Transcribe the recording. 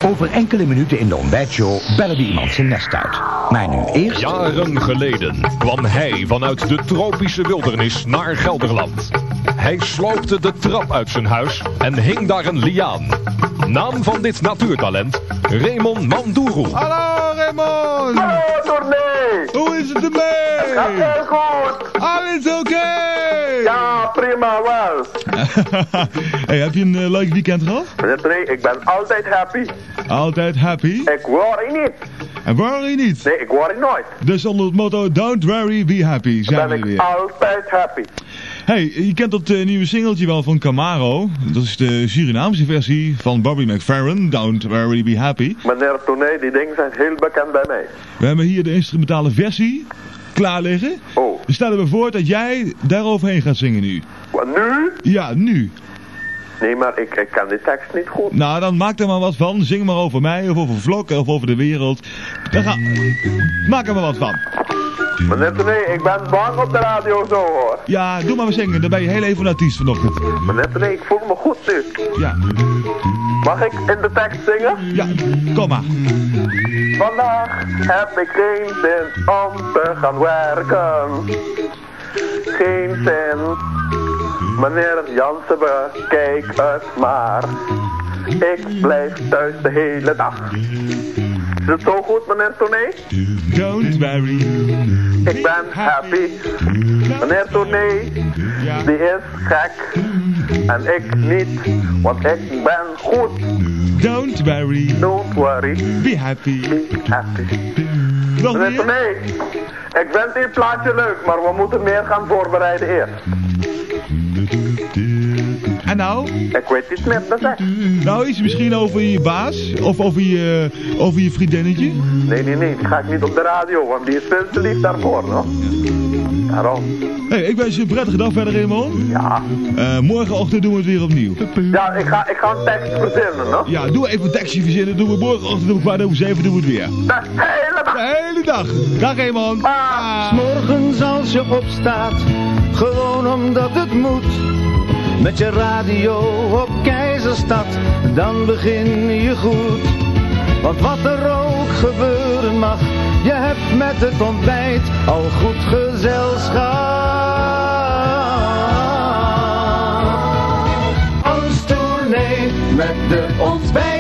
Over enkele minuten in de ontbijtshow bellen iemand zijn nest uit. Maar nu eerst... Jaren geleden kwam hij vanuit de tropische wildernis naar Gelderland. Hij sloopte de trap uit zijn huis en hing daar een liaan. Naam van dit natuurtalent, Raymond Manduru. Hallo Raymond! Hallo Tournee! Hoe is het ermee? Het gaat heel goed! Alles oké? Ja, prima wel. Hey, heb je een leuk weekend gehad? Meneer Tournee, ik ben altijd happy. Altijd happy? Ik worry niet. En worry niet? Nee, ik worry nooit. Dus onder het motto Don't worry, be happy zijn Ben we ik weer. altijd happy. Hey, je kent dat nieuwe singeltje wel van Camaro. Dat is de Surinaamse versie van Bobby McFerrin, Don't Worry Be Happy. Meneer Tournee, die dingen zijn heel bekend bij mij. We hebben hier de instrumentale versie klaar liggen. Oh. We stellen we voor dat jij daaroverheen gaat zingen nu. Wat, nu? Ja, nu. Nee, maar ik ken die tekst niet goed. Nou, dan maak er maar wat van. Zing maar over mij, of over vlokken, of over de wereld. Maak er maar wat van. Meneer Tournee, ik ben bang op de radio zo hoor. Ja, doe maar maar zingen. Dan ben je heel even een artiest vanochtend. Meneer Tournee, ik voel me goed nu. Ja. Mag ik in de tekst zingen? Ja, kom maar. Vandaag heb ik geen zin om te gaan werken. Geen zin. Meneer Jansen, bekijk het maar. Ik blijf thuis de hele dag. Is het zo goed, meneer Tournee? Don't worry. Ik ben happy. Meneer Tournee, die is gek. En ik niet, want ik ben goed. Don't worry. Don't worry. Be happy. Be happy. Nog Meneer meer? Tournee, ik vind dit plaatje leuk, maar we moeten meer gaan voorbereiden eerst. En nou? Ik weet niet meer te zeggen. Nou, iets misschien over je baas? Of over je vriendinnetje? Nee, die ga ik niet op de radio, want die is veel te lief daarvoor, no? Daarom. Hey, ik wens je een prettige dag verder, Raymond. Ja. Morgenochtend doen we het weer opnieuw. Ja, ik ga een tekst verzinnen, no? Ja, doe even een tekstje verzinnen. Doen we morgenochtend om 7:15 doen we het weer. De hele dag. De hele dag. Dag, Raymond. Ah. Morgens als je opstaat, gewoon omdat het moet. Met je radio op Keizerstad, dan begin je goed. Want wat er ook gebeuren mag, je hebt met het ontbijt al goed gezelschap. Ons Tournee met de ontbijt.